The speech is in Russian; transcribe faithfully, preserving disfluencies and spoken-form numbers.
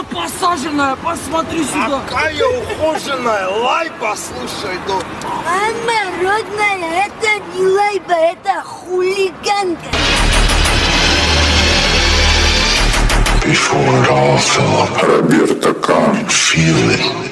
Она посаженная, посмотри сюда. Какая ухоженная, лай, послушай, ну. Мама родная, это не лайба, это хулиганка. Before it all fell apart, Roberto can't feel it.